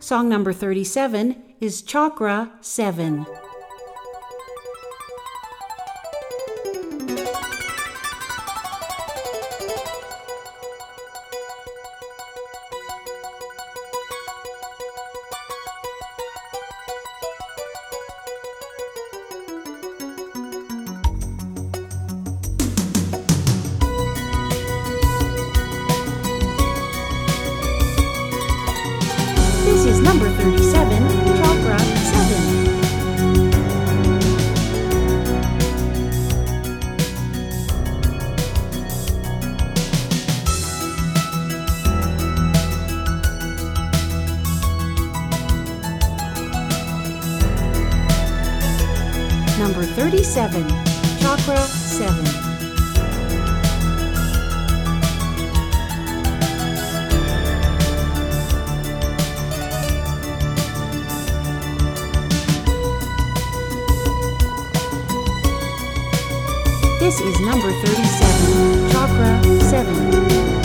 Song number 37 is Chakra 7. This is number 37, Chakra 7. Number 37, Chakra 7. This is number 37, Chakra 7.